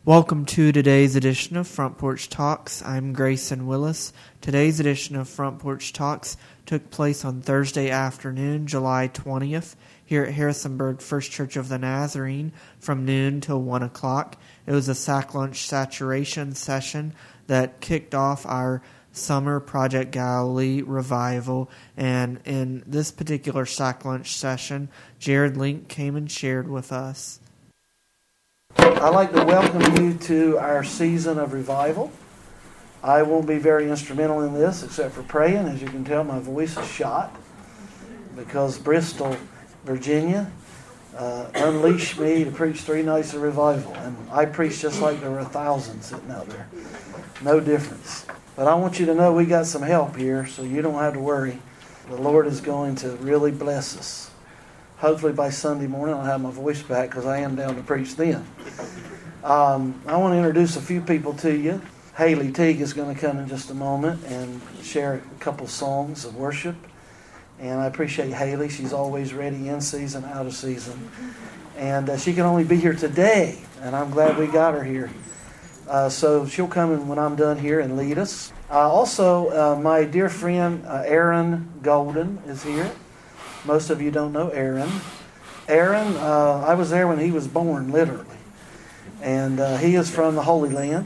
Welcome to today's edition of Front Porch Talks. I'm Grayson Willis. Today's edition of Front Porch Talks took place on Thursday afternoon, July 20th, here at Harrisonburg First Church of the Nazarene from noon till 1 o'clock. It was a sack lunch saturation session that kicked off our Summer Project Galilee revival, and in this particular sack lunch session, Jared Link came and shared with us. I'd like to welcome you to our season of revival. I won't be very instrumental in this except for praying. As you can tell, my voice is shot because Bristol, Virginia unleashed me to preach 3 nights of revival. And I preached just like there were 1,000 sitting out there. No difference. But I want you to know we got some help here, so you don't have to worry. The Lord is going to really bless us. Hopefully by Sunday morning I'll have my voice back because I am down to preach then. I want to introduce a few people to you. Haley Teague is going to come in just a moment and share a couple songs of worship. And I appreciate Haley. She's always ready in season, out of season. And she can only be here today, and I'm glad we got her here. So she'll come in when I'm done here and lead us. Also, my dear friend Aaron Golden is here. Most of you don't know Aaron. Aaron, I was there when he was born, literally. And he is from the Holy Land,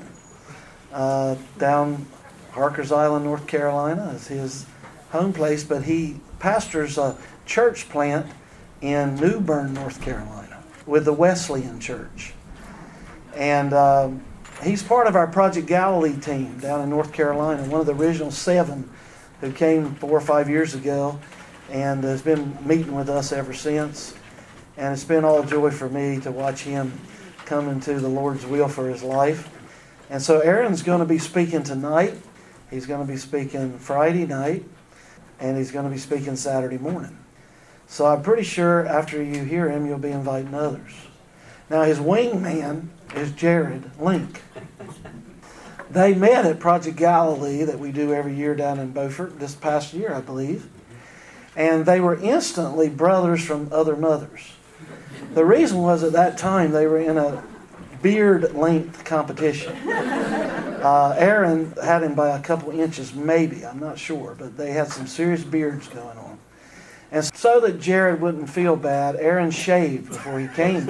down Harkers Island, North Carolina is his home place. But he pastors a church plant in New Bern, North Carolina, with the Wesleyan Church. And he's part of our Project Galilee team down in North Carolina, one of the original 7 who came 4 or 5 years ago, and has been meeting with us ever since. And it's been all joy for me to watch him come into the Lord's will for his life. And so Aaron's going to be speaking tonight. He's going to be speaking Friday night. And he's going to be speaking Saturday morning. So I'm pretty sure after you hear him, you'll be inviting others. Now his wingman is Jared Link. They met at Project Galilee that we do every year down in Beaufort, this past year, I believe. And they were instantly brothers from other mothers. The reason was at that time they were in a beard length competition. Aaron had him by a couple inches, maybe, I'm not sure, but they had some serious beards going on. And so that Jared wouldn't feel bad, Aaron shaved before he came.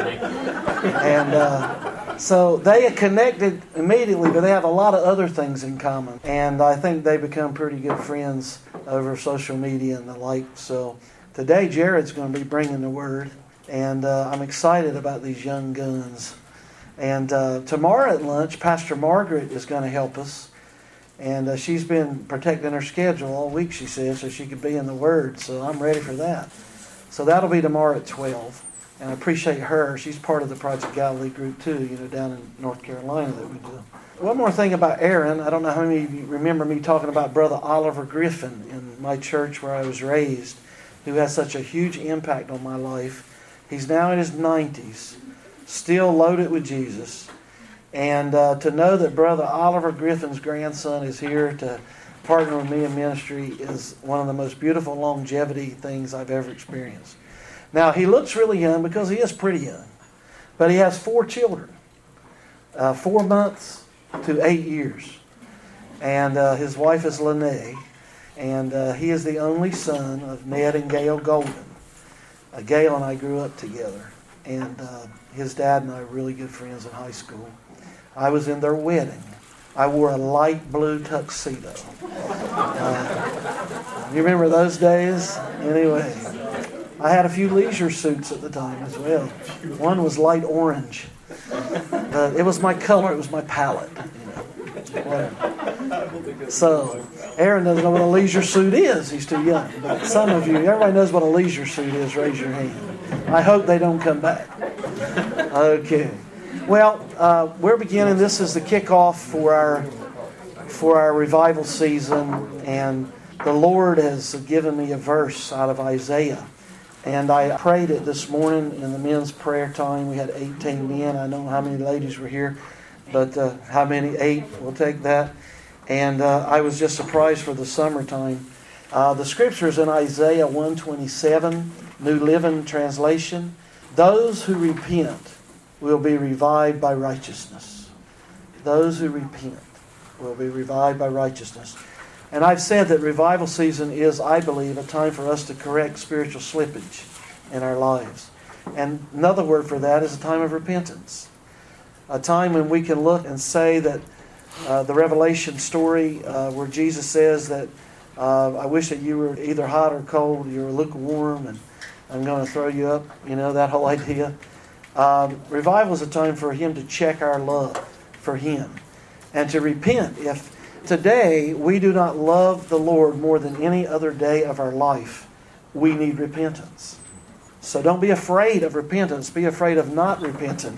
And so they had connected immediately, but they have a lot of other things in common. And I think they become pretty good friends over social media and the like. So today Jared's going to be bringing the word. And I'm excited about these young guns. And tomorrow at lunch, Pastor Margaret is going to help us. And she's been protecting her schedule all week, she says, so she could be in the Word. So I'm ready for that. So that'll be tomorrow at 12. And I appreciate her. She's part of the Project Galilee group too, down in North Carolina that we do. One more thing about Aaron. I don't know how many of you remember me talking about Brother Oliver Griffin in my church where I was raised, who has such a huge impact on my life. He's now in his 90s, still loaded with Jesus. And to know that Brother Oliver Griffin's grandson is here to partner with me in ministry is one of the most beautiful longevity things I've ever experienced. Now, he looks really young because he is pretty young. But he has 4 children, 4 months to 8 years. And his wife is Lene. And he is the only son of Ned and Gail Golden. Gail and I grew up together. And his dad and I were really good friends in high school. I was in their wedding. I wore a light blue tuxedo. You remember those days? Anyway, I had a few leisure suits at the time as well. One was light orange. But it was my color. It was my palette. So, Aaron doesn't know what a leisure suit is. He's too young. But some of you, everybody knows what a leisure suit is. Raise your hand. I hope they don't come back. Okay. Well, we're beginning. This is the kickoff for our revival season, and the Lord has given me a verse out of Isaiah, and I prayed it this morning in the men's prayer time. We had 18 men. I don't know how many ladies were here, but how many? 8. We'll take that. And I was just surprised for the summertime. The scripture is in Isaiah 1:27, New Living Translation. Those who repent will be revived by righteousness. those who repent will be revived by righteousness. And I've said that revival season is, I believe, a time for us to correct spiritual slippage in our lives. And another word for that is a time of repentance. A time when we can look and say that the Revelation story where Jesus says that I wish that you were either hot or cold, you were lukewarm, and I'm going to throw you up, that whole idea. Revival is a time for Him to check our love for Him and to repent. If today we do not love the Lord more than any other day of our life, we need repentance. So don't be afraid of repentance. Be afraid of not repenting.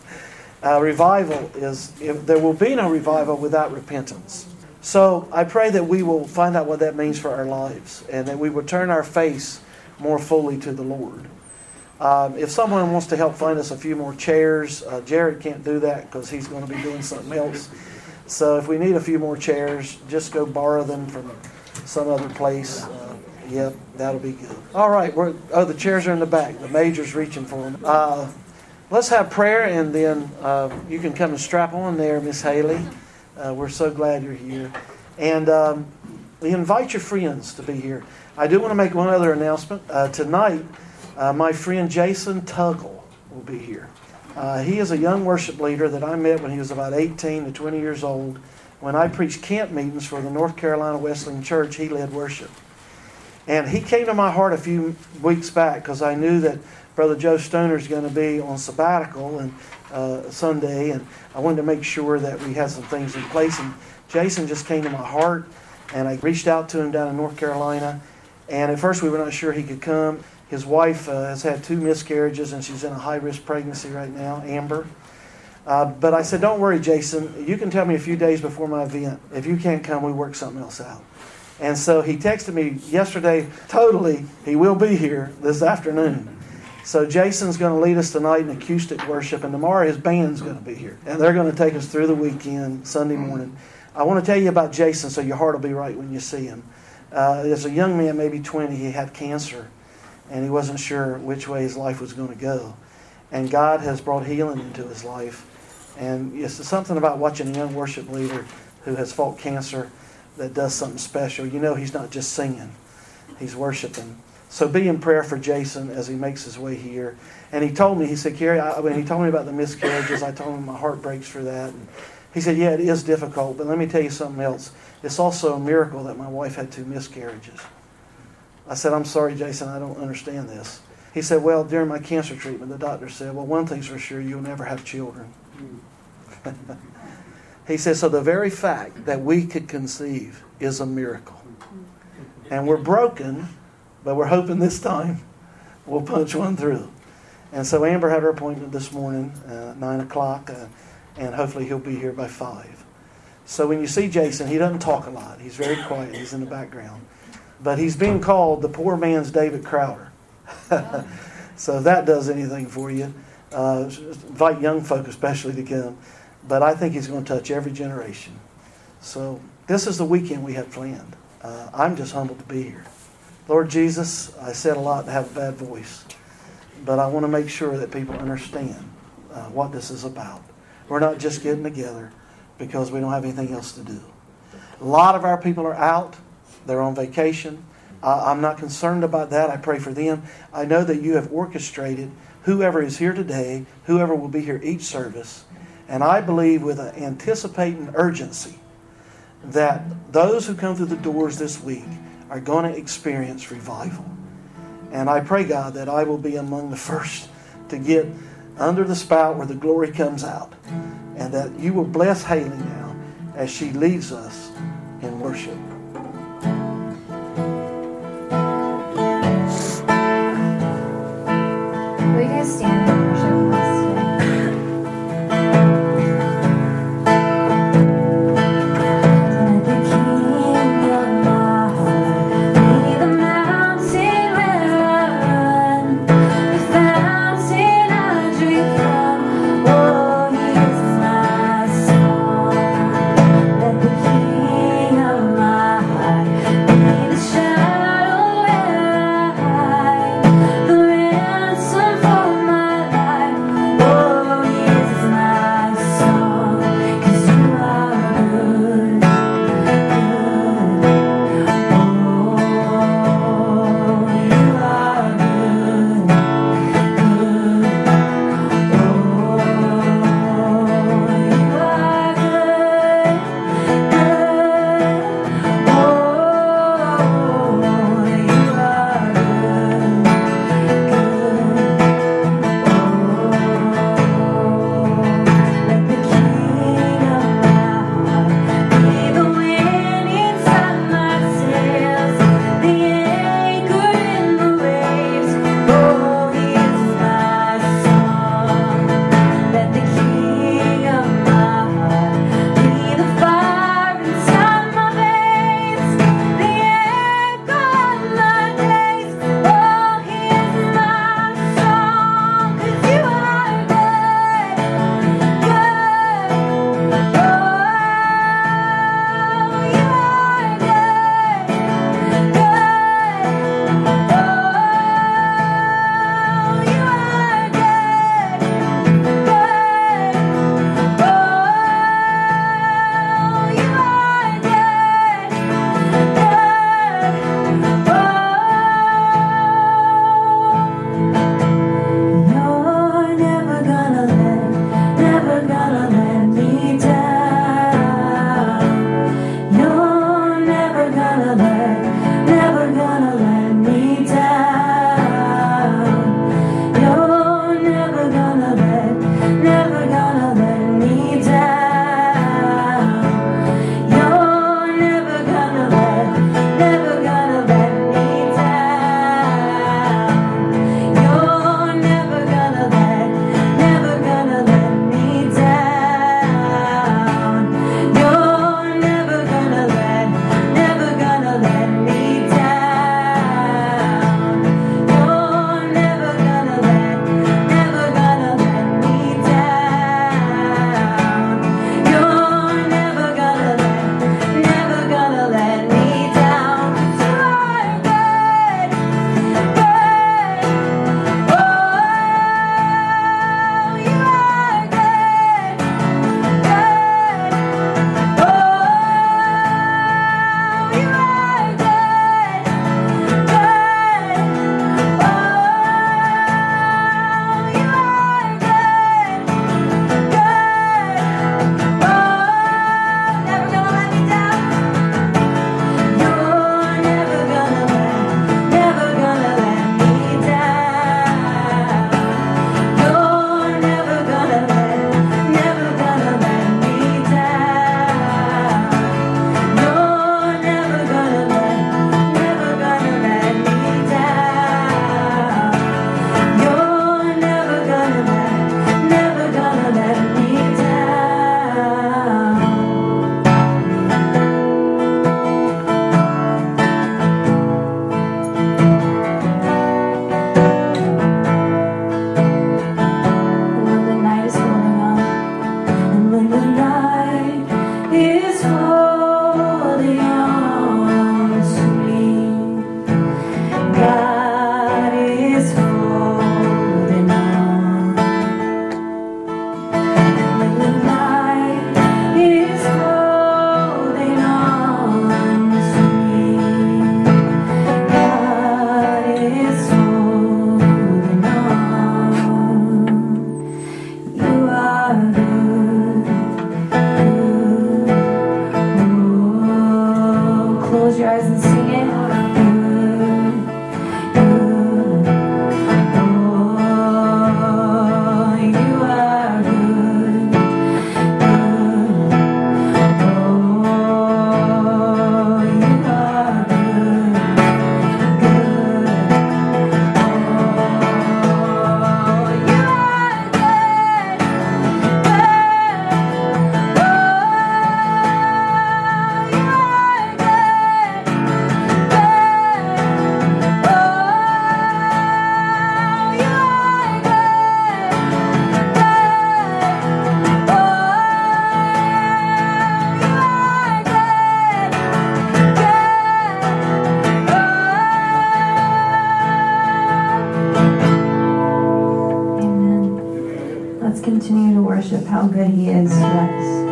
Revival there will be no revival without repentance. So I pray that we will find out what that means for our lives and that we will turn our face more fully to the Lord. If someone wants to help find us a few more chairs, Jared can't do that because he's going to be doing something else. So if we need a few more chairs, just go borrow them from some other place. Yep, that'll be good. All right, the chairs are in the back. The major's reaching for them. Let's have prayer, and then you can come and strap on there, Miss Haley. We're so glad you're here. And invite your friends to be here. I do want to make one other announcement. Tonight, my friend Jason Tuggle will be here. He is a young worship leader that I met when he was about 18 to 20 years old. When I preached camp meetings for the North Carolina Wesleyan Church, he led worship. And he came to my heart a few weeks back because I knew that Brother Joe Stoner is going to be on sabbatical and Sunday, and I wanted to make sure that we had some things in place. And Jason just came to my heart, and I reached out to him down in North Carolina. And at first we were not sure he could come. His wife has had 2 miscarriages, and she's in a high-risk pregnancy right now, Amber. But I said, don't worry, Jason. You can tell me a few days before my event. If you can't come, we work something else out. And so he texted me yesterday, he will be here this afternoon. So Jason's going to lead us tonight in acoustic worship, and tomorrow his band's going to be here. And they're going to take us through the weekend, Sunday morning. I want to tell you about Jason so your heart will be right when you see him. As a young man, maybe 20, he had cancer, and he wasn't sure which way his life was going to go. And God has brought healing into his life. And it's something about watching a young worship leader who has fought cancer that does something special. He's not just singing, he's worshiping. So be in prayer for Jason as he makes his way here. And he told me, he said, Kerry, when he told me about the miscarriages, I told him my heart breaks for that. And he said, yeah, it is difficult, but let me tell you something else. It's also a miracle that my wife had 2 miscarriages. I said, I'm sorry, Jason, I don't understand this. He said, well, during my cancer treatment, the doctor said, well, one thing's for sure, you'll never have children. He said, so the very fact that we could conceive is a miracle. And we're broken, but we're hoping this time we'll punch one through. And so Amber had her appointment this morning, 9 o'clock, and hopefully he'll be here by 5. So when you see Jason, he doesn't talk a lot. He's very quiet. He's in the background. But he's being called the poor man's David Crowder. So if that does anything for you, invite young folk especially to come. But I think he's going to touch every generation. So this is the weekend we have planned. I'm just humbled to be here. Lord Jesus, I said a lot to have a bad voice. But I want to make sure that people understand what this is about. We're not just getting together because we don't have anything else to do. A lot of our people are out. They're on vacation. I'm not concerned about that. I pray for them. I know that you have orchestrated whoever is here today, whoever will be here each service. And I believe with an anticipating urgency that those who come through the doors this week are going to experience revival. And I pray, God, that I will be among the first to get under the spout where the glory comes out. And that you will bless Haley now as she leads us in worship. Will you guys stand and worship with us today? Let the King of my heart be the mountain where I run, the fountain I drink from. Oh, He is my song. Let the King of my your eyes and sing it. Good, oh, you are good. Good, oh, you are good. Good, oh, you are good. Amen. Let's continue to worship how good He is to us.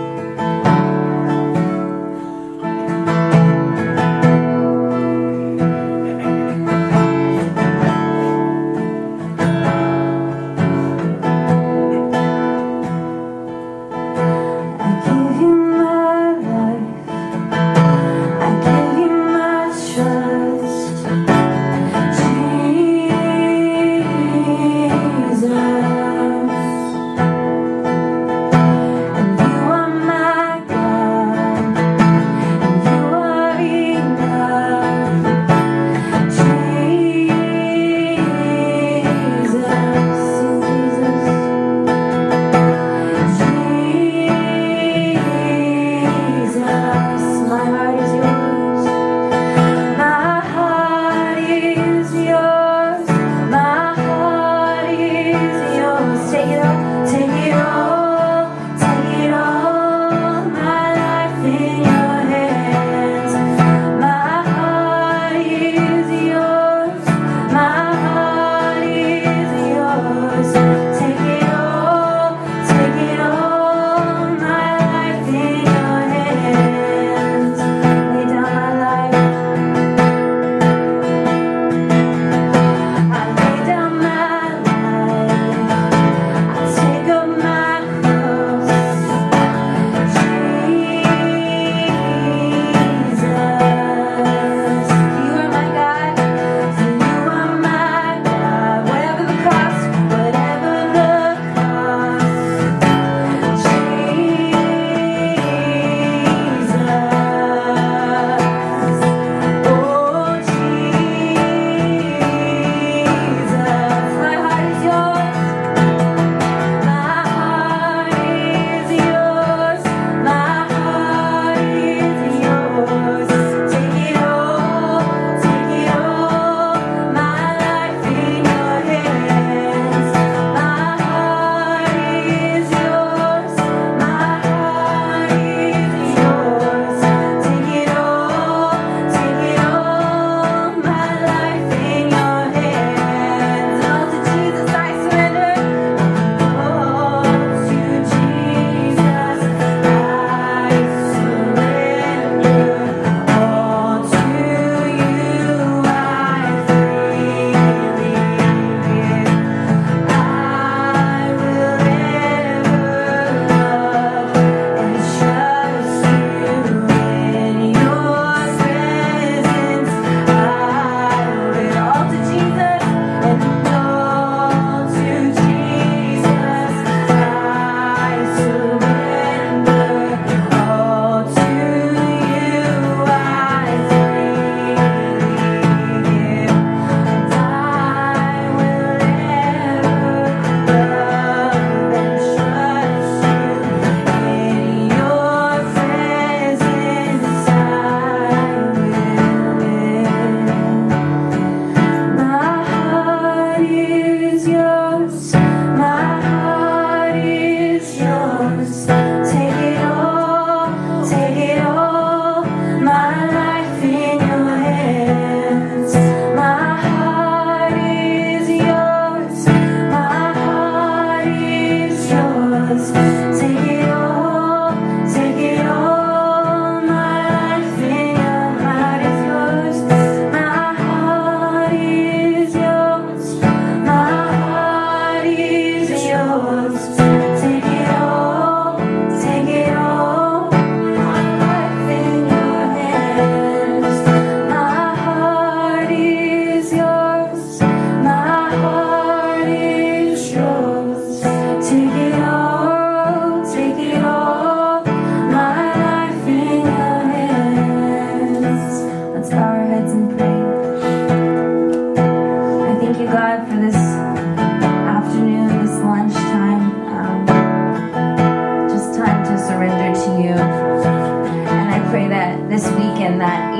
I give you my life. I give you my trust, Jesus. And you are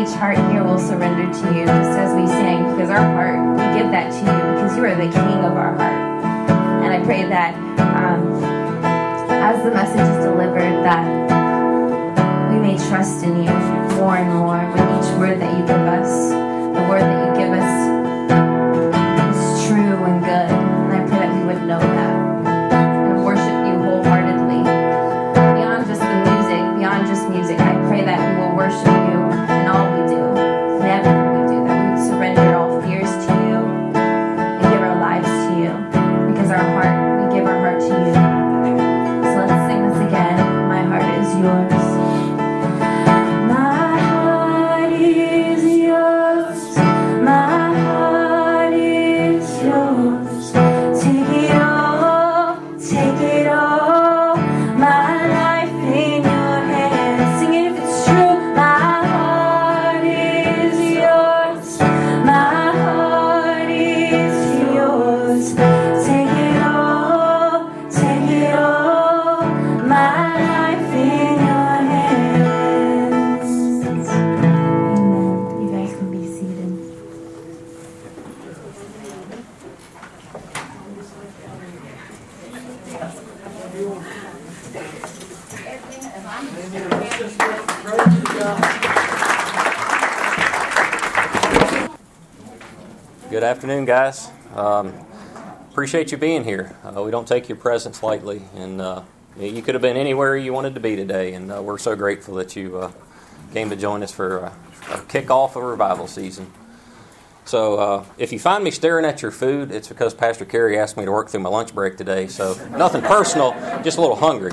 each heart here will surrender to you, just as we sang, because our heart, we give that to you, because you are the King of our heart. And I pray that as the message is delivered, that we may trust in you more and more with each word that you give us. The word that you give us is true and good, and I pray that we would know that and worship you wholeheartedly. Beyond just music, I pray that we will worship you in all we do, in everything we do, that we would surrender all fears to you and give our lives to you, because we give our heart to you. So let's sing this again. My heart is yours. My heart is yours. My heart is yours. Take it all, take it all. My life in your hands. Sing it if it's true. My heart is yours. My heart is yours. Take it all, take it all. My life in your hands. Amen. You guys can be seated. Good afternoon, guys. Appreciate you being here. We don't take your presence lightly, and you could have been anywhere you wanted to be today, and we're so grateful that you came to join us for a kickoff of revival season. So if you find me staring at your food, it's because Pastor Kerry asked me to work through my lunch break today, so nothing personal, just a little hungry.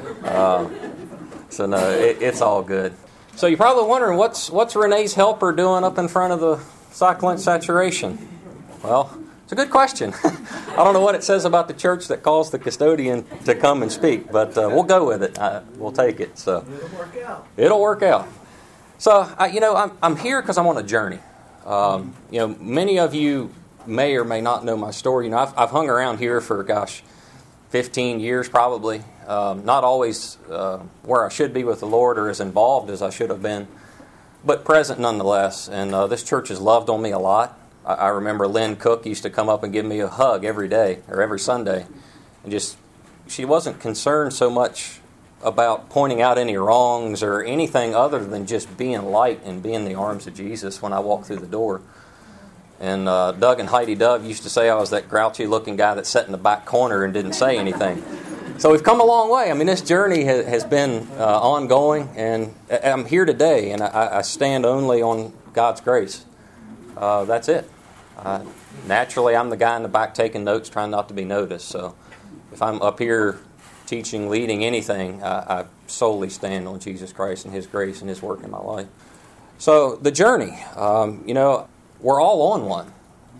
So no, it's all good. So you're probably wondering, what's Renee's helper doing up in front of the cycling saturation? Well, it's a good question. I don't know what it says about the church that calls the custodian to come and speak, but we'll go with it. We'll take it. So it'll work out. So I'm here because I'm on a journey. Many of you may or may not know my story. I've hung around here for 15 years probably. Not always where I should be with the Lord or as involved as I should have been, but present nonetheless. And this church has loved on me a lot. I remember Lynn Cook used to come up and give me a hug every day or every Sunday. And she wasn't concerned so much about pointing out any wrongs or anything other than just being light and being in the arms of Jesus when I walked through the door. And Doug and Heidi Dove used to say I was that grouchy-looking guy that sat in the back corner and didn't say anything. So we've come a long way. I mean, this journey has been ongoing, and I'm here today, and I stand only on God's grace. That's it. Naturally, I'm the guy in the back taking notes, trying not to be noticed. So if I'm up here teaching, leading anything, I solely stand on Jesus Christ and His grace and His work in my life. So the journey, we're all on one.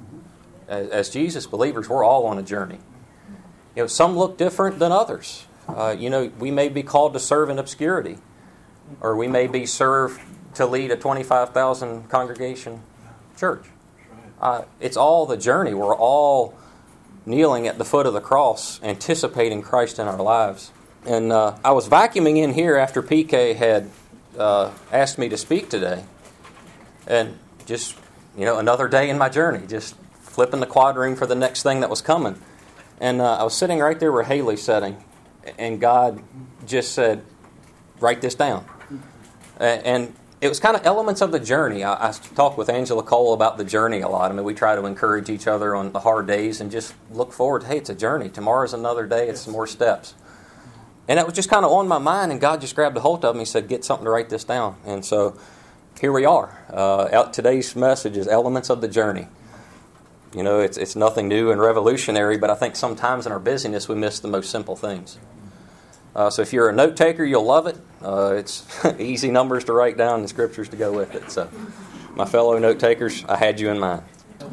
As Jesus believers, we're all on a journey. Some look different than others. We may be called to serve in obscurity, or we may be served to lead a 25,000 congregation church. It's all the journey. We're all kneeling at the foot of the cross, anticipating Christ in our lives. And I was vacuuming in here after PK had asked me to speak today, and just another day in my journey, just flipping the quad ring for the next thing that was coming. And I was sitting right there where Haley's sitting, and God just said, write this down. And it was kind of elements of the journey. I talk with Angela Cole about the journey a lot. I mean, we try to encourage each other on the hard days and just look forward. Hey, it's a journey. Tomorrow's another day. It's some more steps. And it was just kind of on my mind, and God just grabbed a hold of me and said, get something to write this down. And so here we are. Today's message is elements of the journey. It's nothing new and revolutionary, but I think sometimes in our busyness we miss the most simple things. So if you're a note taker, you'll love it. It's easy numbers to write down and scriptures to go with it. So my fellow note takers, I had you in mind.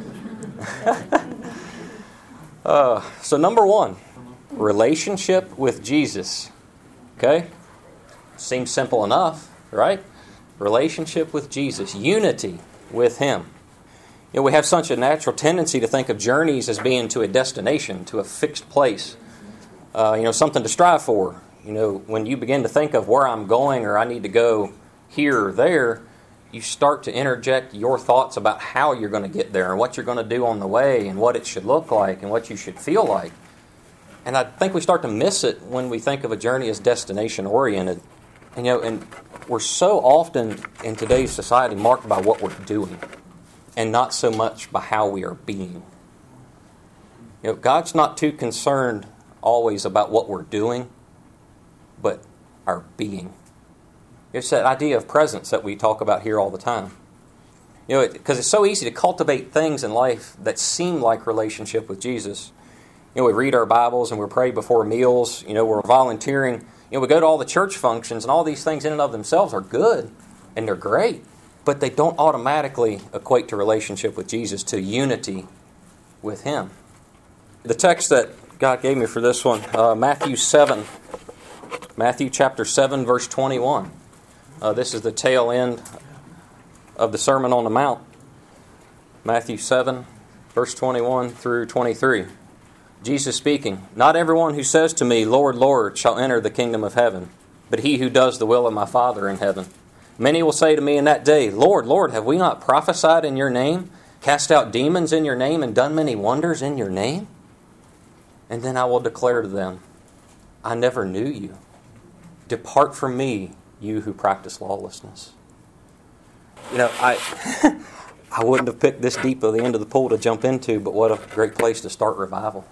So number one, relationship with Jesus. Okay? Seems simple enough, right? Relationship with Jesus. Unity with Him. We have such a natural tendency to think of journeys as being to a destination, to a fixed place. Something to strive for. When you begin to think of where I'm going or I need to go here or there, you start to interject your thoughts about how you're going to get there and what you're going to do on the way and what it should look like and what you should feel like. And I think we start to miss it when we think of a journey as destination-oriented. And we're so often in today's society marked by what we're doing and not so much by how we are being. God's not too concerned always about what we're doing, but our being. It's that idea of presence that we talk about here all the time. Because it's so easy to cultivate things in life that seem like relationship with Jesus. We read our Bibles and we pray before meals. We're volunteering. We go to all the church functions, and all these things in and of themselves are good and they're great, but they don't automatically equate to relationship with Jesus, to unity with Him. The text that God gave me for this one, Matthew chapter 7, verse 21. This is the tail end of the Sermon on the Mount. Matthew 7, verse 21 through 23. Jesus speaking, "Not everyone who says to me, 'Lord, Lord,' shall enter the kingdom of heaven, but he who does the will of my Father in heaven. Many will say to me in that day, 'Lord, Lord, have we not prophesied in your name, cast out demons in your name, and done many wonders in your name?' And then I will declare to them, 'I never knew you. Depart from me, you who practice lawlessness.'" I wouldn't have picked this deep at the end of the pool to jump into, but what a great place to start revival.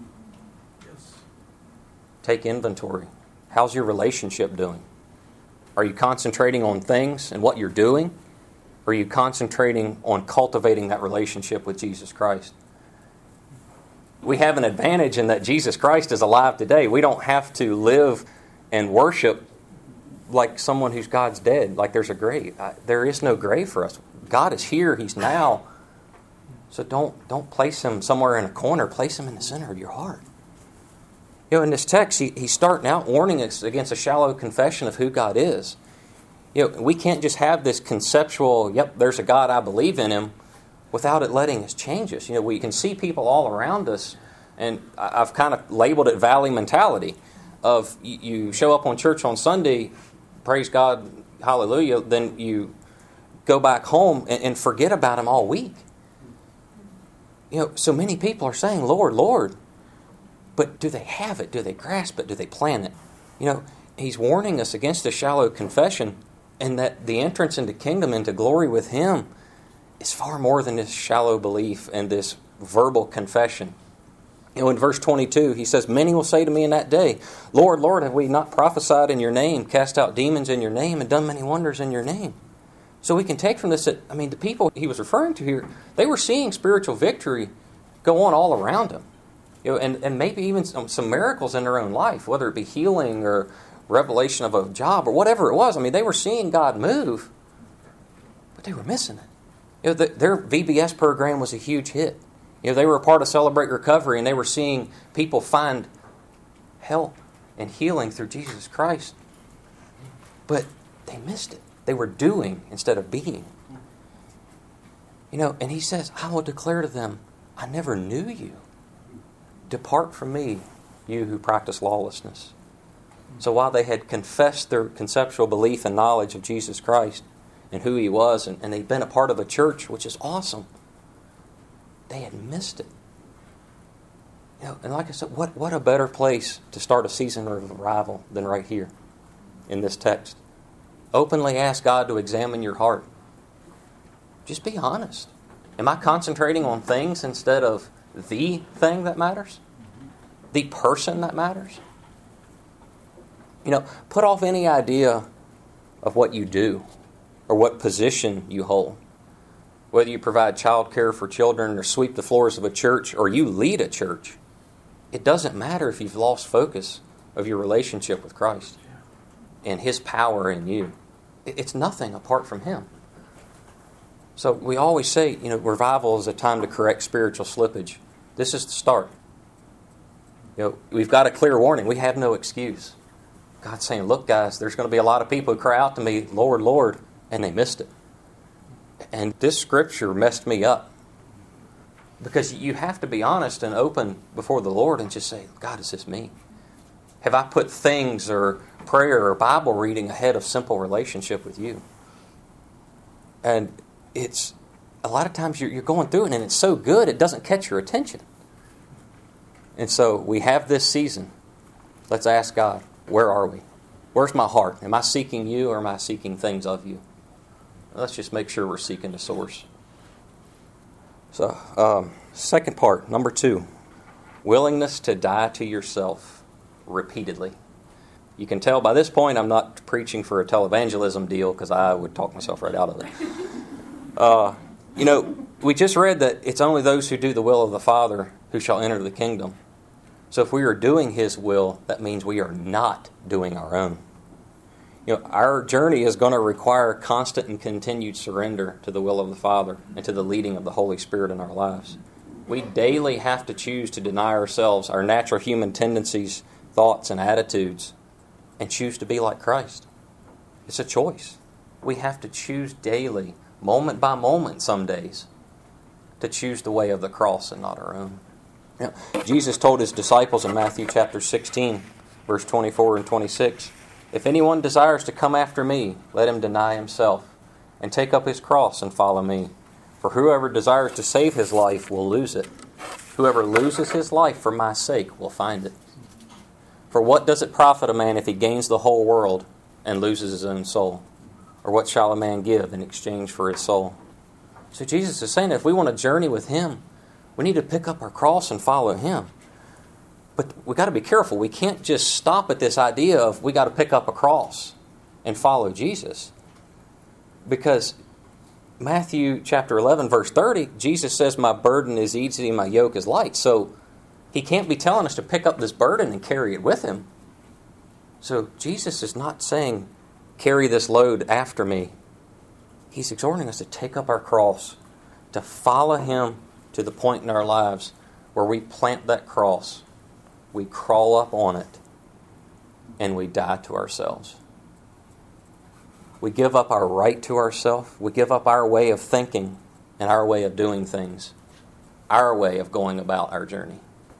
Take inventory. How's your relationship doing? Are you concentrating on things and what you're doing? Or are you concentrating on cultivating that relationship with Jesus Christ? We have an advantage in that Jesus Christ is alive today. We don't have to live and worship like someone who's God's dead, like there's a grave. There is no grave for us. God is here. He's now. So don't place Him somewhere in a corner. Place Him in the center of your heart. In this text, he's starting out warning us against a shallow confession of who God is. We can't just have this conceptual, yep, there's a God, I believe in Him, without it letting us change us. We can see people all around us, and I've kind of labeled it valley mentality of you show up on church on Sunday, praise God, hallelujah, then you go back home and forget about Him all week. So many people are saying, "Lord, Lord," but do they have it? Do they grasp it? Do they plan it? He's warning us against a shallow confession, and that the entrance into kingdom, into glory with Him, is far more than this shallow belief and this verbal confession. In verse 22, he says, "Many will say to me in that day, 'Lord, Lord, have we not prophesied in your name, cast out demons in your name, and done many wonders in your name?'" So we can take from this that, the people he was referring to here, they were seeing spiritual victory go on all around them. And maybe even some miracles in their own life, whether it be healing or revelation of a job or whatever it was. They were seeing God move, but they were missing it. Their VBS program was a huge hit. They were a part of Celebrate Recovery, and they were seeing people find help and healing through Jesus Christ. But they missed it. They were doing instead of being. And he says, "I will declare to them, I never knew you. Depart from me, you who practice lawlessness." So while they had confessed their conceptual belief and knowledge of Jesus Christ and who He was, and they'd been a part of a church, which is awesome, they had missed it. And like I said, what a better place to start a season of revival than right here in this text. Openly ask God to examine your heart. Just be honest. Am I concentrating on things instead of the thing that matters? The person that matters? Put off any idea of what you do or what position you hold. Whether you provide child care for children or sweep the floors of a church or you lead a church, it doesn't matter if you've lost focus of your relationship with Christ and His power in you. It's nothing apart from Him. So we always say, revival is a time to correct spiritual slippage. This is the start. We've got a clear warning. We have no excuse. God's saying, look, guys, there's going to be a lot of people who cry out to me, "Lord, Lord," and they missed it. And this scripture messed me up. Because you have to be honest and open before the Lord and just say, "God, is this me? Have I put things or prayer or Bible reading ahead of simple relationship with you?" And it's a lot of times you're going through it and it's so good it doesn't catch your attention. And so we have this season. Let's ask God, where are we? Where's my heart? Am I seeking you or am I seeking things of you? Let's just make sure we're seeking the source. So, second part, number 2, willingness to die to yourself repeatedly. You can tell by this point I'm not preaching for a televangelism deal because I would talk myself right out of it. We just read that it's only those who do the will of the Father who shall enter the kingdom. So if we are doing His will, that means we are not doing our own. Our journey is going to require constant and continued surrender to the will of the Father and to the leading of the Holy Spirit in our lives. We daily have to choose to deny ourselves, our natural human tendencies, thoughts, and attitudes, and choose to be like Christ. It's a choice. We have to choose daily, moment by moment some days, to choose the way of the cross and not our own. Jesus told His disciples in Matthew chapter 16, verse 24 and 26, "If anyone desires to come after me, let him deny himself, and take up his cross and follow me. For whoever desires to save his life will lose it. Whoever loses his life for my sake will find it. For what does it profit a man if he gains the whole world and loses his own soul? Or what shall a man give in exchange for his soul?" So Jesus is saying that if we want to journey with Him, we need to pick up our cross and follow Him. But we got to be careful. We can't just stop at this idea of we got to pick up a cross and follow Jesus. Because Matthew chapter 11, verse 30, Jesus says, "My burden is easy and my yoke is light." So He can't be telling us to pick up this burden and carry it with Him. So Jesus is not saying, carry this load after me. He's exhorting us to take up our cross, to follow Him to the point in our lives where we plant that cross, we crawl up on it, and we die to ourselves. We give up our right to ourselves. We give up our way of thinking and our way of doing things, our way of going about our journey.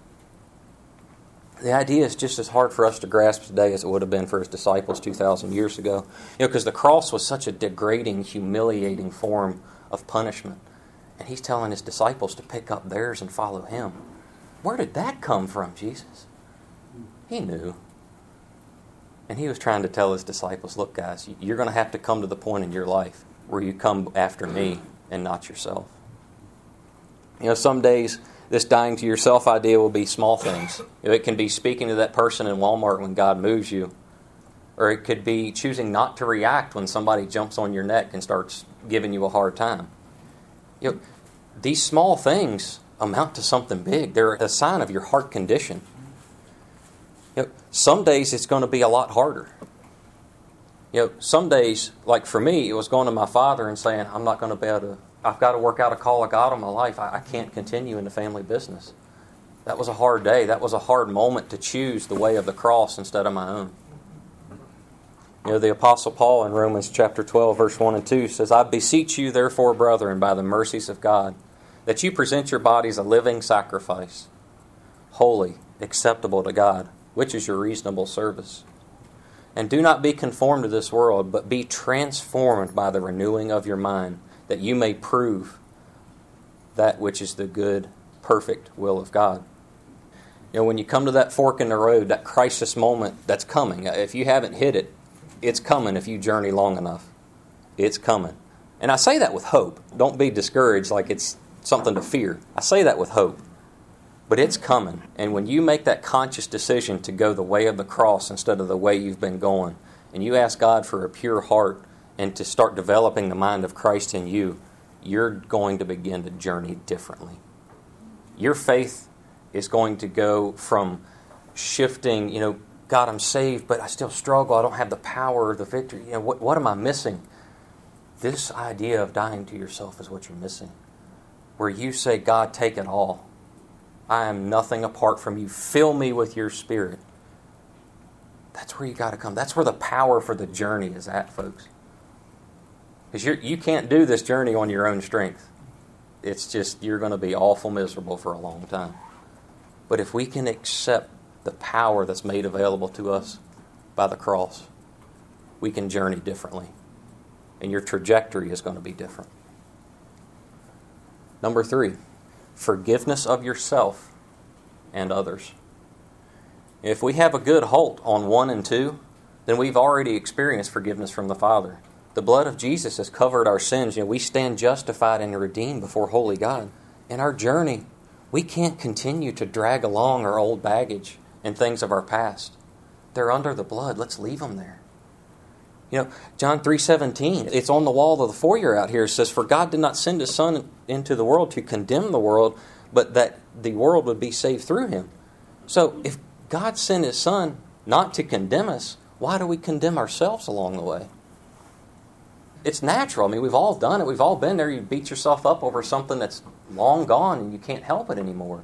The idea is just as hard for us to grasp today as it would have been for His disciples 2,000 years ago. Because the cross was such a degrading, humiliating form of punishment. And He's telling His disciples to pick up theirs and follow Him. Where did that come from, Jesus? He knew. And He was trying to tell His disciples, look guys, you're going to have to come to the point in your life where you come after me and not yourself. Some days this dying to yourself idea will be small things. It can be speaking to that person in Walmart when God moves you. Or it could be choosing not to react when somebody jumps on your neck and starts giving you a hard time. These small things amount to something big. They're a sign of your heart condition. Some days it's going to be a lot harder. Some days, like for me, it was going to my father and saying, I'm not going to be able to, I've got to work out a call of God on my life. I can't continue in the family business. That was a hard day. That was a hard moment to choose the way of the cross instead of my own. The Apostle Paul in Romans chapter 12, verse 1 and 2 says, I beseech you, therefore, brethren, by the mercies of God, that you present your bodies a living sacrifice, holy, acceptable to God, which is your reasonable service. And do not be conformed to this world, but be transformed by the renewing of your mind, that you may prove that which is the good, perfect will of God. When you come to that fork in the road, that crisis moment that's coming, if you haven't hit it, it's coming if you journey long enough. It's coming. And I say that with hope. Don't be discouraged like it's something to fear. I say that with hope. But it's coming. And when you make that conscious decision to go the way of the cross instead of the way you've been going, and you ask God for a pure heart and to start developing the mind of Christ in you, you're going to begin to journey differently. Your faith is going to go from shifting, God, I'm saved, but I still struggle. I don't have the power or the victory. What am I missing? This idea of dying to yourself is what you're missing. Where you say, God, take it all. I am nothing apart from you. Fill me with your Spirit. That's where you got to come. That's where the power for the journey is at, folks. Because you can't do this journey on your own strength. It's just, you're going to be awful miserable for a long time. But if we can accept the power that's made available to us by the cross, we can journey differently. and your trajectory is going to be different. Number 3, forgiveness of yourself and others. If we have a good halt on 1 and 2, then we've already experienced forgiveness from the Father. The blood of Jesus has covered our sins. We stand justified and redeemed before holy God. In our journey, we can't continue to drag along our old baggage and things of our past. They're under the blood. Let's leave them there. John 3:17, it's on the wall of the foyer out here. It says, "For God did not send His Son into the world to condemn the world, but that the world would be saved through Him." So if God sent His Son not to condemn us, why do we condemn ourselves along the way? It's natural. We've all done it. We've all been there. You beat yourself up over something that's long gone and you can't help it anymore.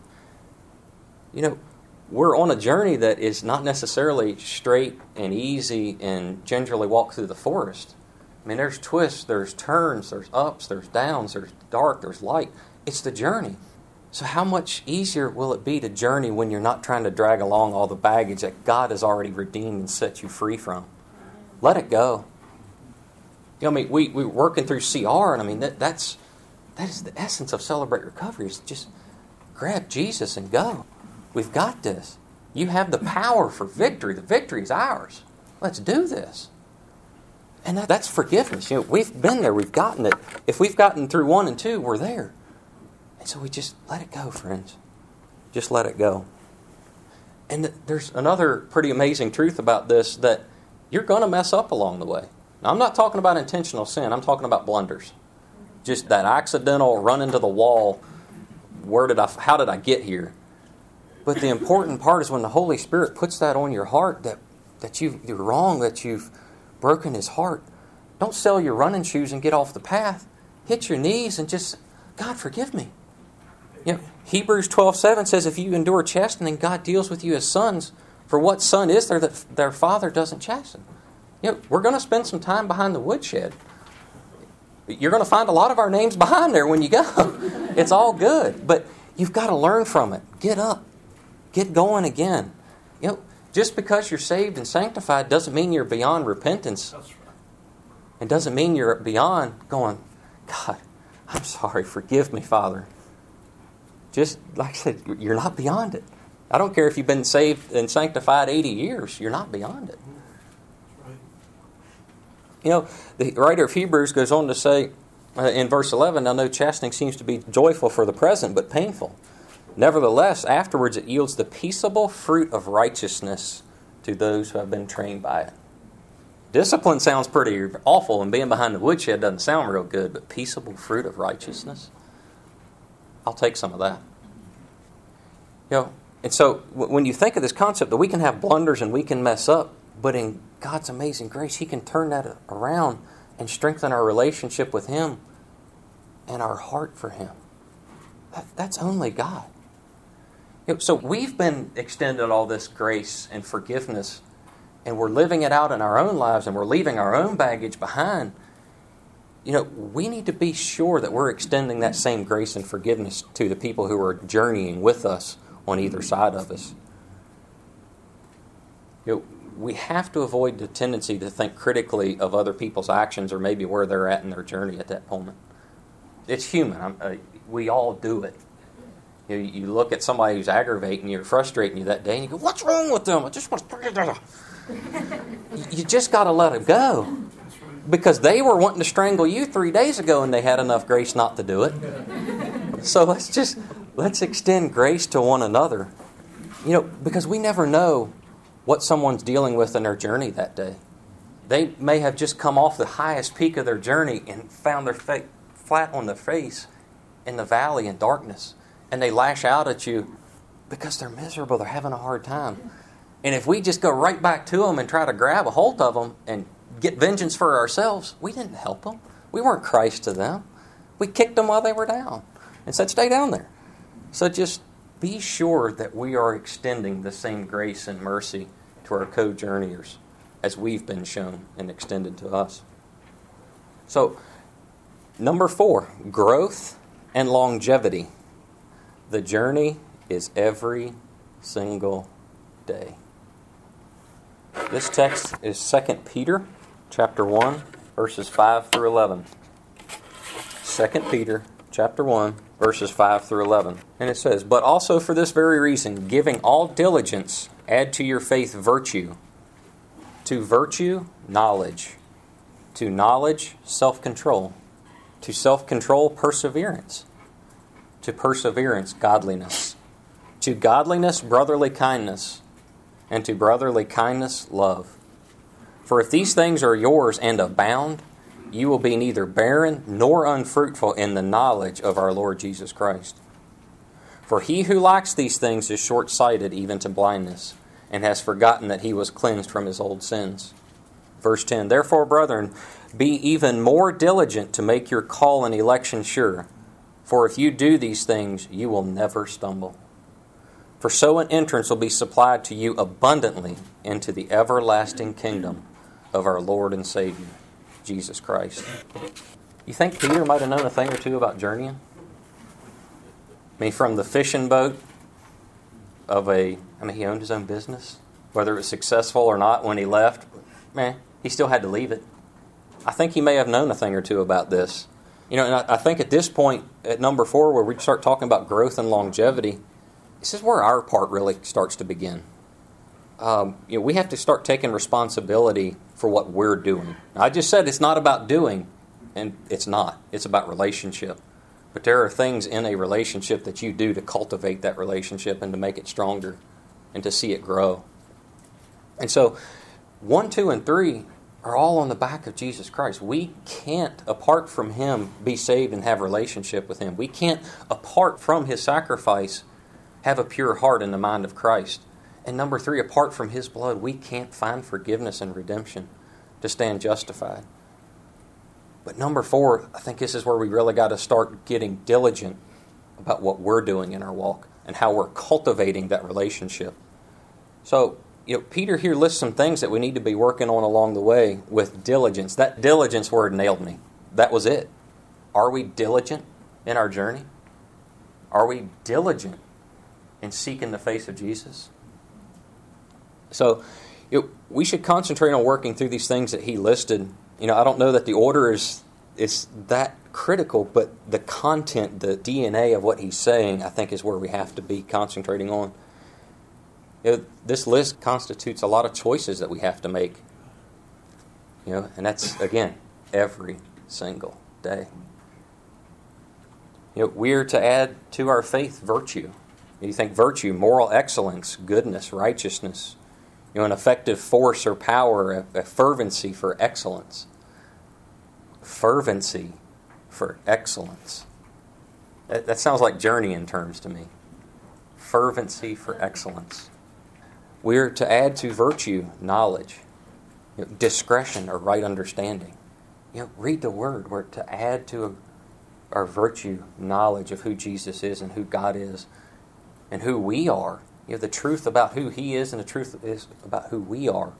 We're on a journey that is not necessarily straight and easy and gingerly walk through the forest. There's twists, there's turns, there's ups, there's downs, there's dark, there's light. It's the journey. So how much easier will it be to journey when you're not trying to drag along all the baggage that God has already redeemed and set you free from? Let it go. We're working through CR, and that is the essence of Celebrate Recovery, is just grab Jesus and go. We've got this. You have the power for victory. The victory is ours. Let's do this. And that's forgiveness. We've been there. We've gotten it. If we've gotten through 1 and 2, we're there. And so we just let it go, friends. Just let it go. And there's another pretty amazing truth about this, that you're going to mess up along the way. Now, I'm not talking about intentional sin. I'm talking about blunders. Just that accidental run into the wall. How did I get here? But the important part is when the Holy Spirit puts that on your heart, that you're wrong, that you've broken His heart. Don't sell your running shoes and get off the path. Hit your knees and just, God, forgive me. Hebrews 12:7 says, if you endure chastening, God deals with you as sons. For what son is there that their father doesn't chasten? We're going to spend some time behind the woodshed. You're going to find a lot of our names behind there when you go. It's all good. But you've got to learn from it. Get up. Get going again. Just because you're saved and sanctified doesn't mean you're beyond repentance. That's right. It doesn't mean you're beyond going, God, I'm sorry, forgive me, Father. Just like I said, you're not beyond it. I don't care if you've been saved and sanctified 80 years, you're not beyond it. Right. The writer of Hebrews goes on to say in verse 11, now no chastening seems to be joyful for the present, but painful. Nevertheless, afterwards it yields the peaceable fruit of righteousness to those who have been trained by it. Discipline sounds pretty awful, and being behind the woodshed doesn't sound real good, but peaceable fruit of righteousness? I'll take some of that. And so when you think of this concept that we can have blunders and we can mess up, but in God's amazing grace, He can turn that around and strengthen our relationship with Him and our heart for Him. That's only God. So we've been extended all this grace and forgiveness, and we're living it out in our own lives, and we're leaving our own baggage behind. We need to be sure that we're extending that same grace and forgiveness to the people who are journeying with us on either side of us. We have to avoid the tendency to think critically of other people's actions or maybe where they're at in their journey at that moment. It's human. We all do it. You look at somebody who's aggravating you or frustrating you that day and you go, what's wrong with them? I just want to... You just got to let it go. Because they were wanting to strangle you 3 days ago and they had enough grace not to do it. So let's extend grace to one another. Because we never know what someone's dealing with in their journey that day. They may have just come off the highest peak of their journey and found their flat on their face in the valley in darkness. And they lash out at you because they're miserable. They're having a hard time. And if we just go right back to them and try to grab a hold of them and get vengeance for ourselves, we didn't help them. We weren't Christ to them. We kicked them while they were down and said, stay down there. So just be sure that we are extending the same grace and mercy to our co-journeyers as we've been shown and extended to us. So, number 4, growth and longevity. The journey is every single day. This text is 2 Peter chapter 1, verses 5 through 11. 2 Peter chapter 1, verses 5 through 11. And it says, "But also for this very reason, giving all diligence, add to your faith virtue. To virtue, knowledge. To knowledge, self-control. To self-control, perseverance. To perseverance, godliness. To godliness, brotherly kindness. And to brotherly kindness, love. For if these things are yours and abound, you will be neither barren nor unfruitful in the knowledge of our Lord Jesus Christ. For he who lacks these things is short-sighted even to blindness, and has forgotten that he was cleansed from his old sins." Verse 10, "Therefore, brethren, be even more diligent to make your call and election sure. For if you do these things, you will never stumble. For so an entrance will be supplied to you abundantly into the everlasting kingdom of our Lord and Savior, Jesus Christ." You think Peter might have known a thing or two about journeying? I mean, from the fishing boat he owned his own business. Whether it was successful or not when he left, he still had to leave it. I think he may have known a thing or two about this. And I think at this point, at number 4, where we start talking about growth and longevity, this is where our part really starts to begin. We have to start taking responsibility for what we're doing. Now, I just said it's not about doing, and it's not. It's about relationship. But there are things in a relationship that you do to cultivate that relationship and to make it stronger and to see it grow. And so 1, 2, and 3 are all on the back of Jesus Christ. We can't, apart from Him, be saved and have a relationship with Him. We can't, apart from His sacrifice, have a pure heart in the mind of Christ. And number 3, apart from His blood, we can't find forgiveness and redemption to stand justified. But number 4, I think this is where we really got to start getting diligent about what we're doing in our walk and how we're cultivating that relationship. So, Peter here lists some things that we need to be working on along the way with diligence. That diligence word nailed me. That was it. Are we diligent in our journey? Are we diligent in seeking the face of Jesus? So, we should concentrate on working through these things that he listed. I don't know that the order is that critical, but the content, the DNA of what he's saying, I think is where we have to be concentrating on. This list constitutes a lot of choices that we have to make. And that's, again, every single day. We're to add to our faith virtue. You think virtue, moral excellence, goodness, righteousness, an effective force or power, a fervency for excellence. Fervency for excellence. That sounds like journeying terms to me. Fervency for excellence. We're to add to virtue knowledge, discretion or right understanding. Read the Word. We're to add to our virtue knowledge of who Jesus is and who God is and who we are. The truth about who He is and the truth is about who we are.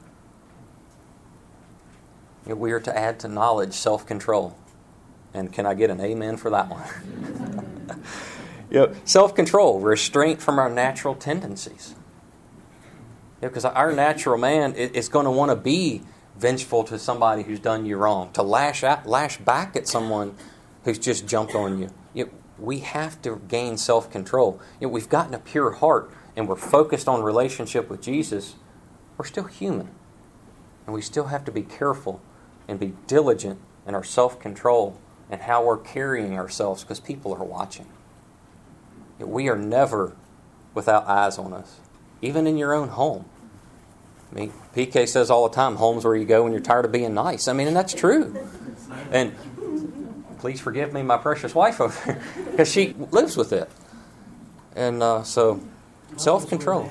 We are to add to knowledge self-control. And can I get an amen for that one? Self-control, restraint from our natural tendencies. Because our natural man is going to want to be vengeful to somebody who's done you wrong, to lash back at someone who's just jumped on you. We have to gain self-control. We've gotten a pure heart and we're focused on relationship with Jesus. We're still human. And we still have to be careful and be diligent in our self-control and how we're carrying ourselves because people are watching. We are never without eyes on us, even in your own home. PK says all the time, home's where you go when you're tired of being nice. And that's true. And please forgive me, my precious wife over there, because she lives with it. And so, self-control.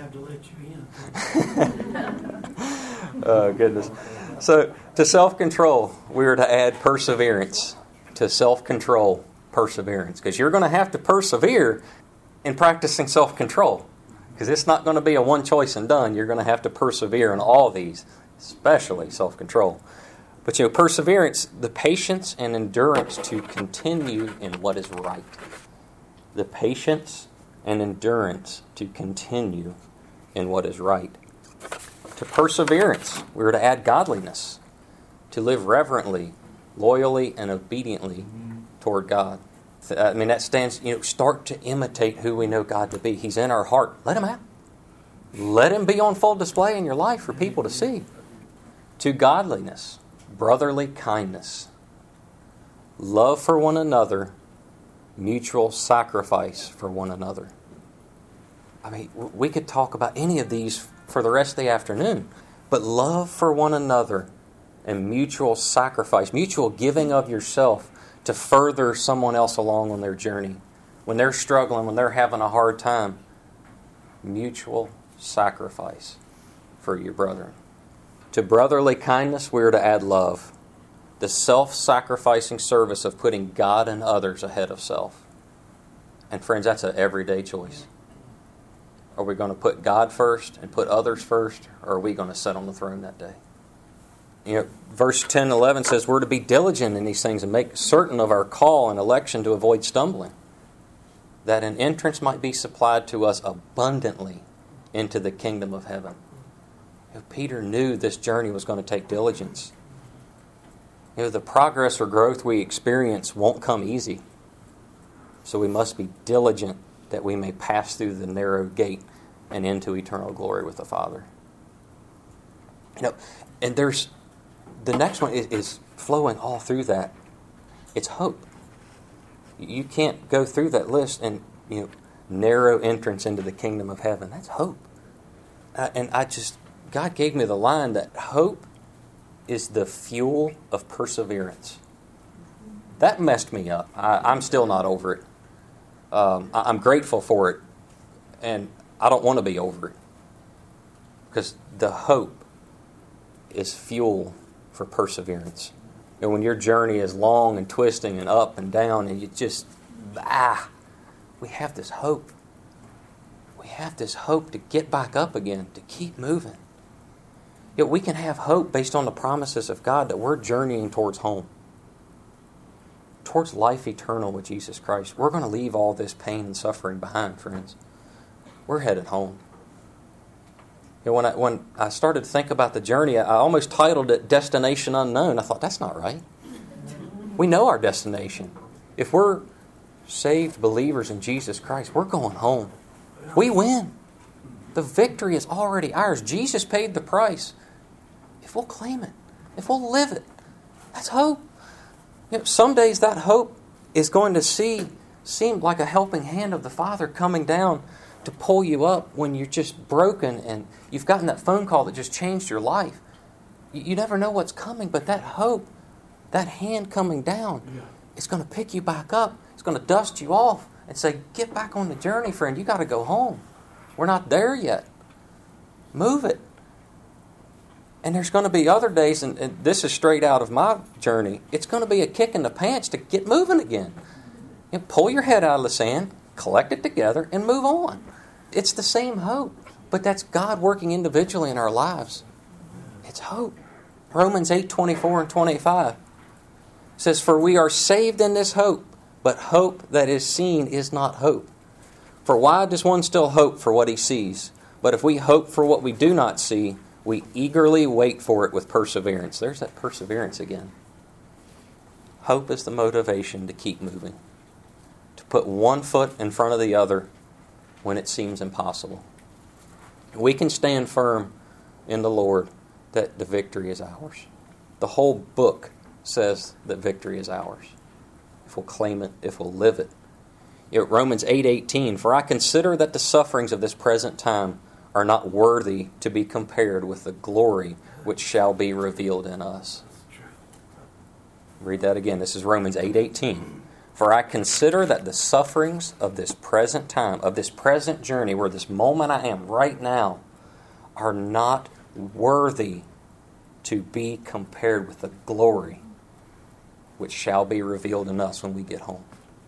Oh, goodness. So, to self-control, we are to add perseverance. To self-control, perseverance. Because you're going to have to persevere in practicing self-control. Because it's not going to be a one choice and done. You're going to have to persevere in all these, especially self-control. But perseverance, the patience and endurance to continue in what is right. The patience and endurance to continue in what is right. To perseverance, we are to add godliness. To live reverently loyally and obediently toward God. I mean, that stands, start to imitate who we know God to be. He's in our heart. Let Him out. Let Him be on full display in your life for people to see. To godliness, brotherly kindness, love for one another, mutual sacrifice for one another. I mean, we could talk about any of these for the rest of the afternoon. But love for one another and mutual sacrifice, mutual giving of yourself to further someone else along on their journey. When they're struggling, when they're having a hard time, mutual sacrifice for your brethren. To brotherly kindness, we are to add love. The self-sacrificing service of putting God and others ahead of self. And friends, that's an everyday choice. Are we going to put God first and put others first, or are we going to sit on the throne that day? Verse 10 and 11 says we're to be diligent in these things and make certain of our call and election to avoid stumbling, that an entrance might be supplied to us abundantly into the kingdom of heaven. Peter knew this journey was going to take diligence. The progress or growth we experience won't come easy. So we must be diligent that we may pass through the narrow gate and into eternal glory with the Father. And there's the next one is flowing all through that. It's hope. You can't go through that list and narrow entrance into the kingdom of heaven. That's hope. And God gave me the line that hope is the fuel of perseverance. That messed me up. I'm still not over it. I'm grateful for it, and I don't want to be over it. Because the hope is fuel for perseverance. When your journey is long and twisting and up and down, and you just, we have this hope. We have this hope to get back up again, to keep moving. We can have hope based on the promises of God that we're journeying towards home, towards life eternal with Jesus Christ. We're going to leave all this pain and suffering behind, friends. We're headed home. When I started to think about the journey, I almost titled it Destination Unknown. I thought, that's not right. We know our destination. If we're saved believers in Jesus Christ, we're going home. We win. The victory is already ours. Jesus paid the price. If we'll claim it, if we'll live it, that's hope. Some days that hope is going to seem like a helping hand of the Father coming down to pull you up when you're just broken and you've gotten that phone call that just changed your life. You never know what's coming, but that hope, that hand coming down, it's going to pick you back up. It's going to dust you off and say, get back on the journey, friend. You got to go home. We're not there yet. Move it. And there's going to be other days, and this is straight out of my journey, it's going to be a kick in the pants to get moving again. Pull your head out of the sand, collect it together, and move on. It's the same hope, but that's God working individually in our lives. It's hope. Romans 8:24 and 25 says, for we are saved in this hope, but hope that is seen is not hope. For why does one still hope for what he sees? But if we hope for what we do not see, we eagerly wait for it with perseverance. There's that perseverance again. Hope is the motivation to keep moving, to put one foot in front of the other when it seems impossible. We can stand firm in the Lord that the victory is ours. The whole book says that victory is ours. If we'll claim it, if we'll live it. Romans 8:18, for I consider that the sufferings of this present time are not worthy to be compared with the glory which shall be revealed in us. Read that again. This is Romans 8:18. For I consider that the sufferings of this present time, of this present journey, where this moment I am right now, are not worthy to be compared with the glory which shall be revealed in us when we get home.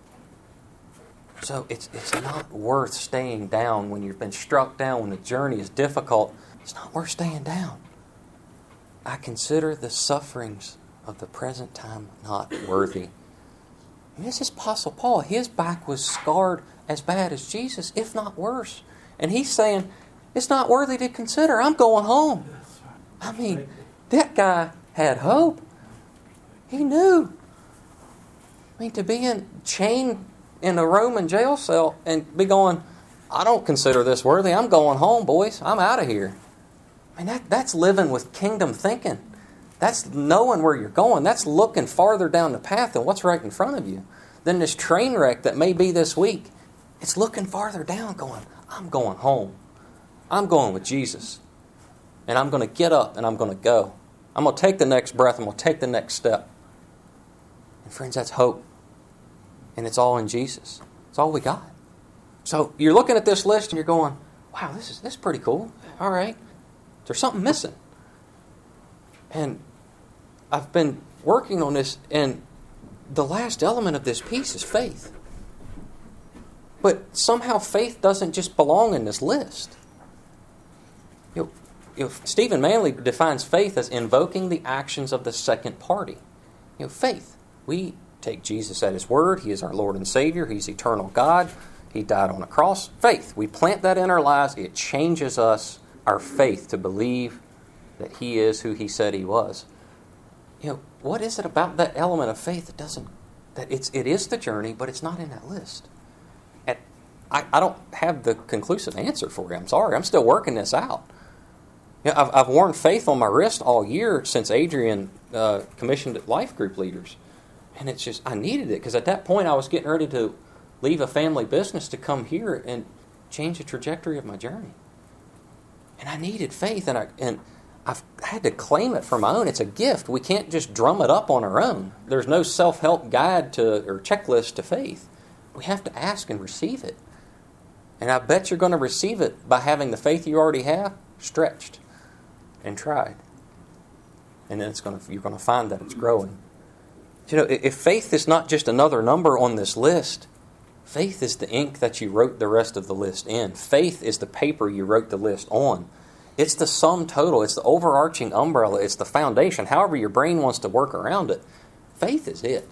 So it's not worth staying down when you've been struck down, when the journey is difficult. It's not worth staying down. I consider the sufferings of the present time not worthy. And this is Apostle Paul. His back was scarred as bad as Jesus, if not worse. And he's saying, it's not worthy to consider. I'm going home. I mean, that guy had hope. He knew. I mean, to be chained in a Roman jail cell and be going, I don't consider this worthy. I'm going home, boys. I'm out of here. I mean, that's living with kingdom thinking. That's knowing where you're going. That's looking farther down the path than what's right in front of you. Than this train wreck that may be this week. It's looking farther down going, I'm going home. I'm going with Jesus. And I'm going to get up and I'm going to go. I'm going to take the next breath. I'm going to take the next step. And friends, that's hope. And it's all in Jesus. It's all we got. So you're looking at this list and you're going, wow, this is pretty cool. All right. There's something missing. And I've been working on this, and the last element of this piece is faith. But somehow faith doesn't just belong in this list. Stephen Manley defines faith as invoking the actions of the second party. Faith. We take Jesus at His word. He is our Lord and Savior. He's eternal God. He died on a cross. Faith. We plant that in our lives. It changes us, our faith, to believe that He is who He said He was. What is it about that element of faith that doesn't, that it is the journey, but it's not in that list? And I don't have the conclusive answer for you. I'm sorry. I'm still working this out. I've worn faith on my wrist all year since Adrian commissioned life group leaders. And it's just, I needed it because at that point I was getting ready to leave a family business to come here and change the trajectory of my journey. And I needed faith, and I've had to claim it for my own. It's a gift. We can't just drum it up on our own. There's no self-help guide or checklist to faith. We have to ask and receive it. And I bet you're going to receive it by having the faith you already have stretched and tried. And then you're going to find that it's growing. If faith is not just another number on this list, faith is the ink that you wrote the rest of the list in. Faith is the paper you wrote the list on. It's the sum total. It's the overarching umbrella. It's the foundation. However your brain wants to work around it, faith is it.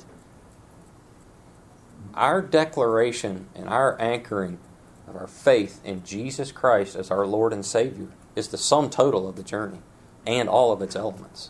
Our declaration and our anchoring of our faith in Jesus Christ as our Lord and Savior is the sum total of the journey and all of its elements.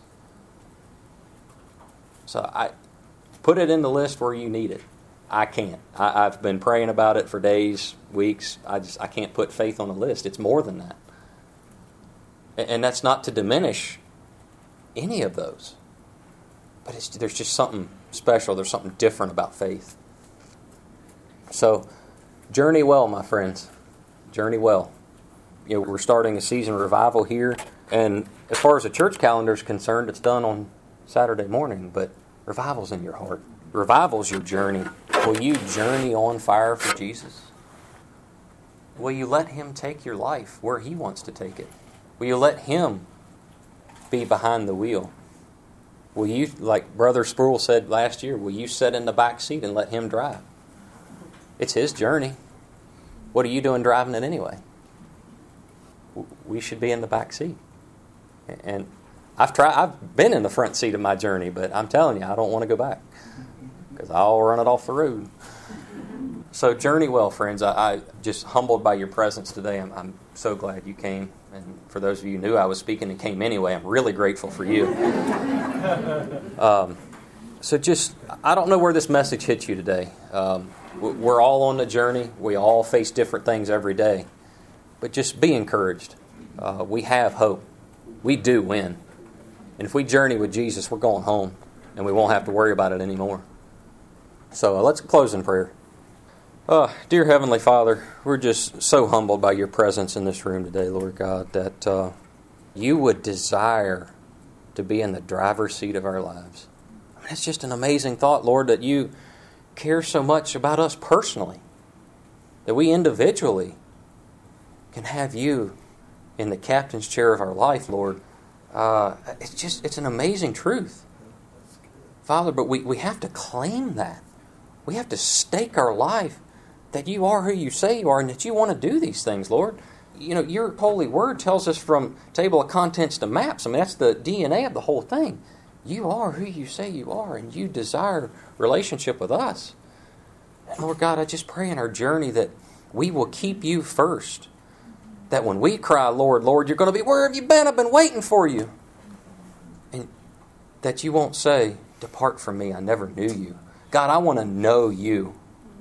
So I put it in the list where you need it. I can't. I've been praying about it for days, weeks. I can't put faith on a list. It's more than that. And that's not to diminish any of those. But there's just something special. There's something different about faith. So, journey well, my friends. Journey well. We're starting a season of revival here. And as far as the church calendar is concerned, it's done on Saturday morning. But revival's in your heart. Revival's your journey. Will you journey on fire for Jesus? Will you let Him take your life where He wants to take it? Will you let Him be behind the wheel? Will you, like Brother Sproul said last year, will you sit in the back seat and let Him drive? It's His journey. What are you doing driving it anyway? We should be in the back seat. And I've been in the front seat of my journey, but I'm telling you, I don't want to go back because I'll run it off the road. So journey well, friends. I just humbled by your presence today. I'm so glad you came. And for those of you who knew I was speaking and came anyway, I'm really grateful for you. So just, I don't know where this message hit you today. We're all on the journey. We all face different things every day. But just be encouraged. We have hope. We do win. And if we journey with Jesus, we're going home. And we won't have to worry about it anymore. So let's close in prayer. Dear Heavenly Father, we're just so humbled by your presence in this room today, Lord God, that you would desire to be in the driver's seat of our lives. I mean, it's just an amazing thought, Lord, that you care so much about us personally, that we individually can have you in the captain's chair of our life, Lord. It's an amazing truth, Father, but we have to claim that. We have to stake our life that you are who you say you are and that you want to do these things, Lord. Your holy word tells us from table of contents to maps. I mean, that's the DNA of the whole thing. You are who you say you are, and you desire relationship with us. And Lord God, I just pray in our journey that we will keep you first. That when we cry, Lord, Lord, you're going to be, where have you been? I've been waiting for you. And that you won't say Depart from me, I never knew you. God, I want to know you.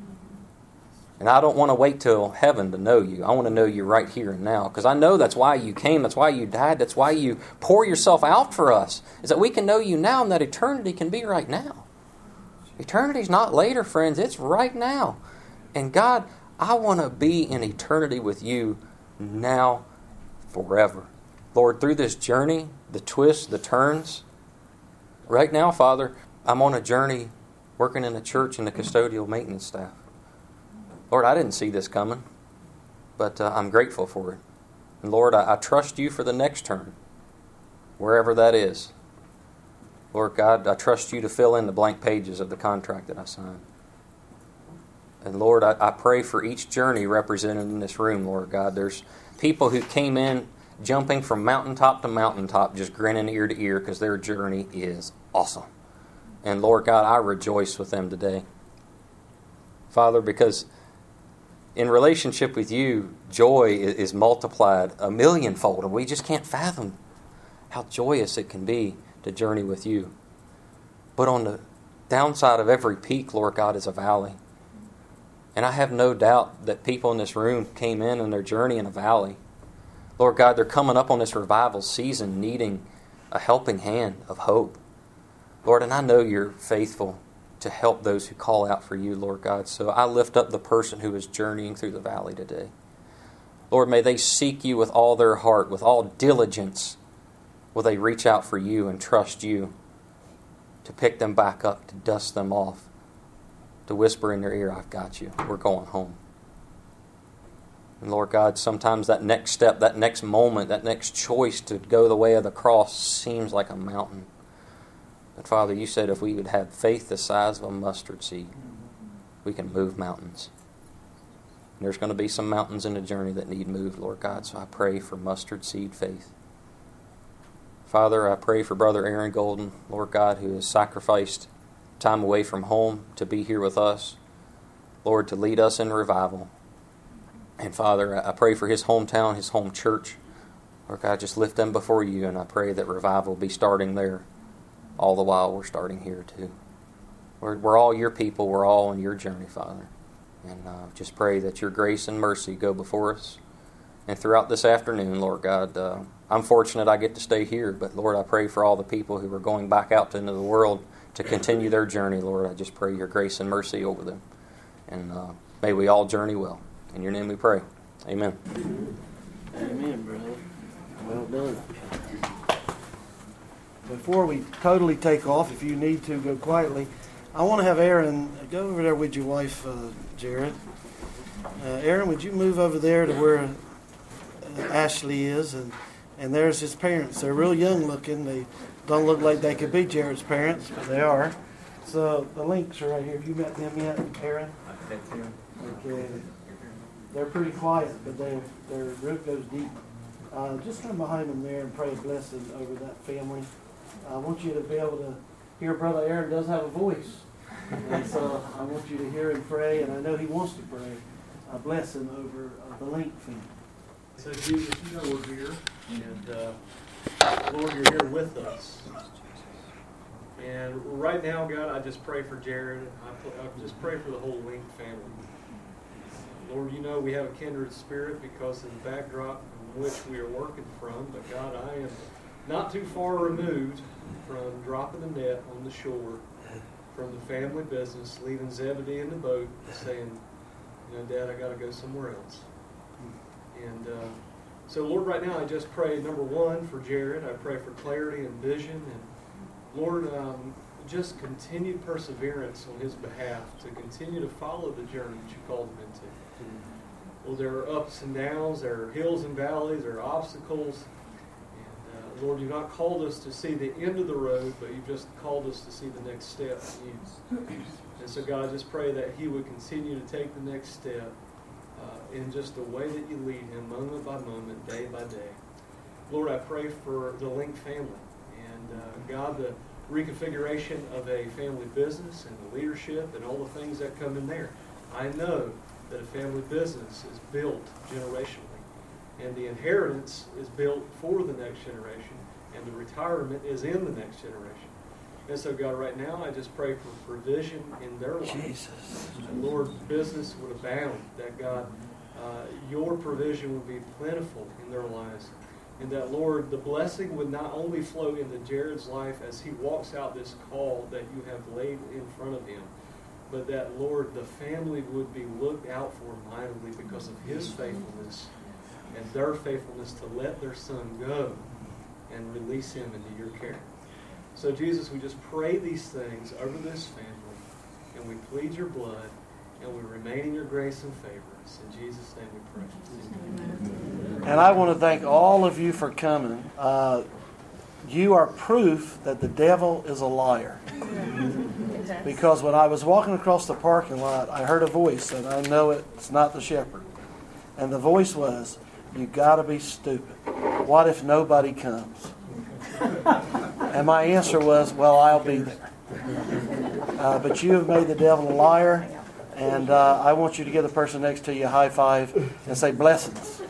And I don't want to wait till heaven to know you. I want to know you right here and now. Because I know that's why you came. That's why you died. That's why you pour yourself out for us. Is that we can know you now and that eternity can be right now. Eternity's not later, friends. It's right now. And God, I want to be in eternity with you now, forever. Lord, through this journey, the twists, the turns, right now, Father, I'm on a journey working in a church in the custodial maintenance staff. Lord, I didn't see this coming, but I'm grateful for it. And Lord, I trust you for the next turn, wherever that is. Lord God, I trust you to fill in the blank pages of the contract that I signed. And Lord, I pray for each journey represented in this room, Lord God. There's people who came in jumping from mountaintop to mountaintop, just grinning ear to ear because their journey is awesome. And Lord God, I rejoice with them today. Father, because in relationship with you, joy is multiplied a millionfold, and we just can't fathom how joyous it can be to journey with you. But on the downside of every peak, Lord God, is a valley. And I have no doubt that people in this room came in their journey in a valley. Lord God, they're coming up on this revival season needing a helping hand of hope. Lord, and I know you're faithful to help those who call out for you, Lord God. So I lift up the person who is journeying through the valley today. Lord, may they seek you with all their heart, with all diligence. Will they reach out for you and trust you to pick them back up, to dust them off, to whisper in their ear, I've got you. We're going home. And Lord God, sometimes that next step, that next moment, that next choice to go the way of the cross seems like a mountain. But Father, you said if we would have faith the size of a mustard seed, we can move mountains. And there's going to be some mountains in the journey that need moved, Lord God, so I pray for mustard seed faith. Father, I pray for Brother Aaron Golden, Lord God, who has sacrificed time away from home to be here with us, Lord, to lead us in revival. And Father, I pray for his hometown, his home church. Lord God, just lift them before you, and I pray that revival will be starting there. All the while we're starting here too. We're all your people. We're all on your journey, Father. And just pray that your grace and mercy go before us. And throughout this afternoon, Lord God, I'm fortunate I get to stay here. But Lord, I pray for all the people who are going back out into the world to continue their journey. Lord, I just pray your grace and mercy over them. And may we all journey well. In your name we pray. Amen. Amen, brother. Well done. Before we totally take off, if you need to go quietly, I want to have Aaron go over there with your wife, Jared. Aaron, would you move over there to where Ashley is? And there's his parents. They're real young looking. They don't look like they could be Jared's parents, but they are. So the links are right here. Have you met them yet, Aaron? Okay. They're pretty quiet, but their root goes deep. Just come behind them there and pray a blessing over that family. I want you to be able to hear Brother Aaron does have a voice. And so I want you to hear him pray, and I know he wants to pray a blessing over the Link family. So Jesus, you know we're here, and Lord, you're here with us. And right now, God, I just pray for Jared. I just pray for the whole Link family. Lord, you know we have a kindred spirit because of the backdrop in which we are working from. But God, I am not too far removed from dropping the net on the shore from the family business, leaving Zebedee in the boat, saying, you know, Dad, I got to go somewhere else. And so, Lord, right now I just pray, number one, for Jared. I pray for clarity and vision. And, Lord, just continued perseverance on his behalf to continue to follow the journey that you called him into. Well, there are ups and downs, there are hills and valleys, there are obstacles. And, Lord, you've not called us to see the end of the road, but you've just called us to see the next step in you. And so, God, I just pray that he would continue to take the next step in just the way that you lead him, moment by moment, day by day. Lord, I pray for the Link family. And, God, the reconfiguration of a family business and the leadership and all the things that come in there. I know that a family business is built generationally, and the inheritance is built for the next generation, and the retirement is in the next generation. And so, God, right now, I just pray for provision in their life. Jesus. And Lord, business would abound. That, God, your provision would be plentiful in their lives. And that, Lord, the blessing would not only flow into Jared's life as he walks out this call that you have laid in front of him, but that, Lord, the family would be looked out for mightily because of his faithfulness and their faithfulness to let their son go and release him into your care. So, Jesus, we just pray these things over this family, and we plead your blood, and we remain in your grace and favor. It's in Jesus' name we pray. Amen. And I want to thank all of you for coming. You are proof that the devil is a liar. Because when I was walking across the parking lot, I heard a voice, and I know it's not the shepherd. And the voice was, "You got to be stupid. What if nobody comes?" And my answer was, "Well, I'll be there." But you have made the devil a liar, and I want you to give the person next to you a high five and say, "Blessings."